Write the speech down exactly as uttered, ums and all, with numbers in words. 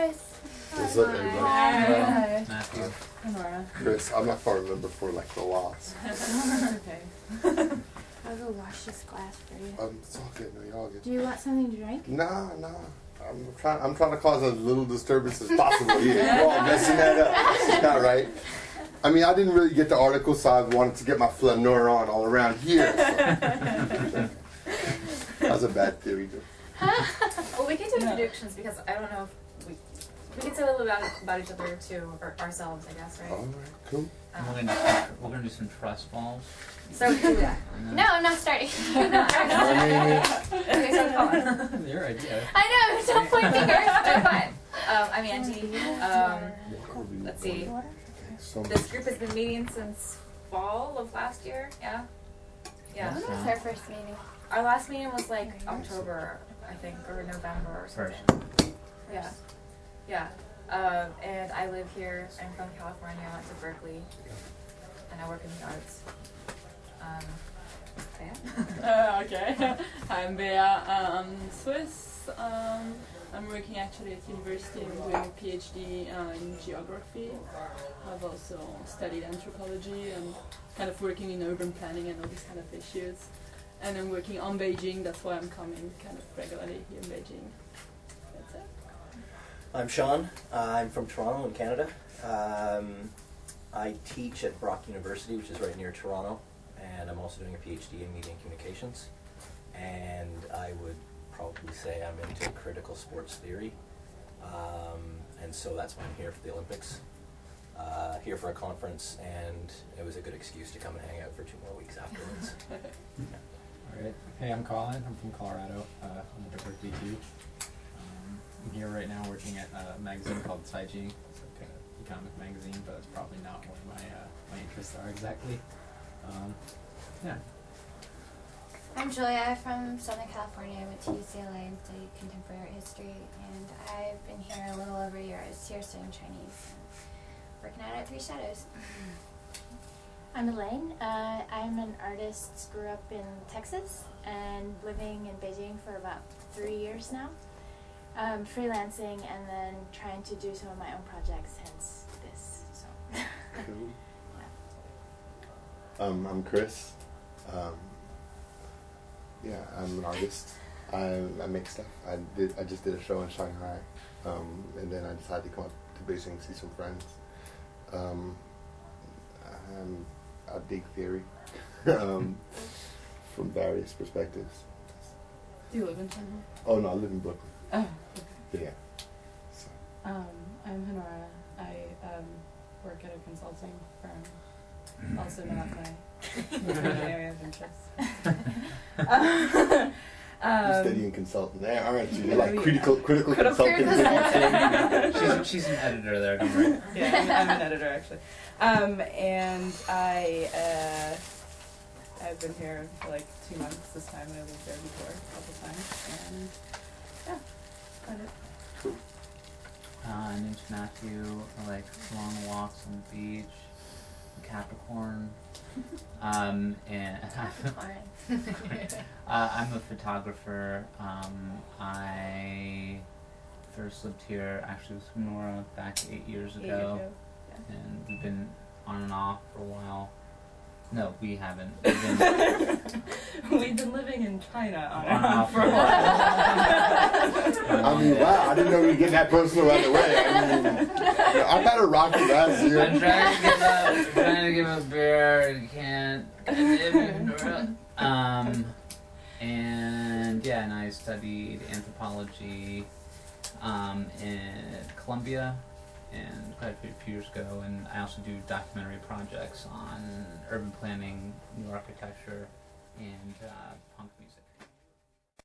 Chris. What's up, everybody? Hi. Matthew. Nora. Chris, I'm not far remember for like the loss. Okay. I'll go wash this glass for you. Um, it's all good. No, y'all good. Do you want something to drink? Nah, nah. I'm trying. I'm trying to cause as little disturbance as possible here. You're all messing that up. It's not right. I mean, I didn't really get the article, so I wanted to get my flaneur on all around here. So. That's a bad theory, though. Well, we can do No. introductions because I don't know if we we can say a little about about each other too, or ourselves, I guess, right? All right, cool. Um, We're gonna do some, we're gonna do some trust falls. so do that. And then- No, I'm not starting. Okay, so Colin. Your idea. I know, don't point fingers. I'm fine. Um, I'm Angie. Um, let's see. So This group has been meeting since fall of last year. Yeah. Yeah. When was our first meeting? Our last meeting was like October, I think, or November or something. Yeah. Yeah. Um, and I live here. I'm from California. I went to Berkeley. And I work in the arts. Um, yeah. Uh, okay. I'm Bea. I'm Swiss. Um, I'm working actually at university. I'm doing a PhD uh, in geography. I've also studied anthropology and kind of working in urban planning and all these kind of issues. And I'm working on Beijing. That's why I'm coming kind of regularly here in Beijing. That's it. I'm Sean. Uh, I'm from Toronto in Canada. Um, I teach at Brock University, which is right near Toronto, and I'm also doing a PhD in media and communications. And I would probably say I'm into critical sports theory, um, and so that's why I'm here for the Olympics. Uh, here for a conference, and it was a good excuse to come and hang out for two more weeks afterwards. Alright. Hey, I'm Colin. I'm from Colorado. Uh, I'm at Berkeley too. Um, I'm here right now working at a magazine called Saiji. It's like an economic magazine, but it's probably not what my uh, my interests are exactly. Um, yeah. I'm Julia from Southern California. I went to U C L A and studied contemporary art history, and I've been here a little over a year. I was here studying Chinese, and working out at Three Shadows. I'm Elaine. Uh, I'm an artist, grew up in Texas and living in Beijing for about three years now. Um, freelancing and then trying to do some of my own projects, hence this. So. Cool. Um, I'm Chris. Um, yeah, I'm an artist. I, I make stuff. I did. I just did a show in Shanghai, um, and then I decided to come up to Beijing and see some friends. Um, I'm, I dig theory um, from various perspectives. Do you live in China? Oh no, I live in Brooklyn. Oh. Yeah. So. Um, I'm Honora. I um, work at a consulting firm. Also not my area of interest. um, You're studying consulting there, aren't you? You're like yeah. critical, critical, Critical consulting. she's she's an editor there. Don't worry. Yeah, I'm, I'm an editor actually. Um, and I uh, I've been here for like two months this time. I lived there before a couple times, and yeah, that's it. Cool. Uh, my name's Matthew. I like long walks on the beach, Capricorn. Um, and uh, I'm a photographer. Um, I first lived here actually with Nora back eight years Eight ago, years ago. and we've been on and off for a while. No, we haven't. We've been, We've been living in China on On and and off off for a while. I mean, wow! I didn't know we were getting that personal right away. I mean, I had a rocky last year. I'm trying to give up. I'm trying to give up beer. You can't. Um, and yeah, and I studied anthropology um, at Columbia, and graduated a few years ago. And I also do documentary projects on urban planning, new architecture, and uh, punk music.